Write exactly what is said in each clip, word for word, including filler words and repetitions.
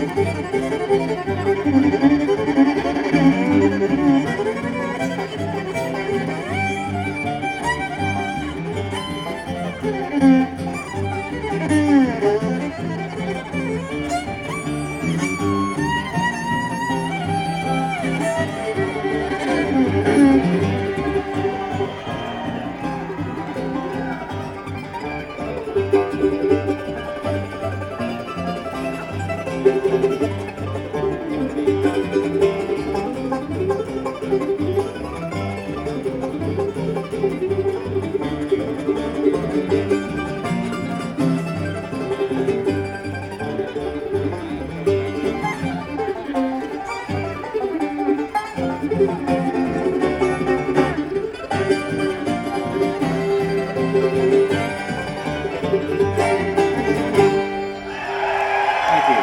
Thank you.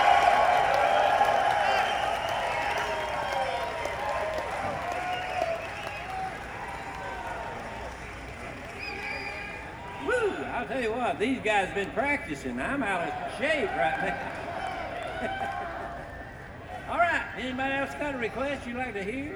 Woo! I'll tell you what, these guys have been practicing. I'm out of shape right now. All right, anybody else got a request you'd like to hear?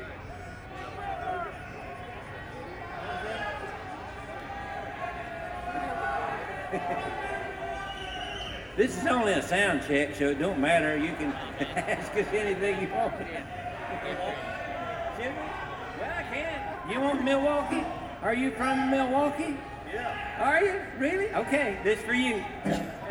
This is only a sound check, so it don't matter. You can ask us anything you want. Should we? Well, I can. You want Milwaukee? Are you from Milwaukee? Yeah. Are you? Really? Okay, this for you.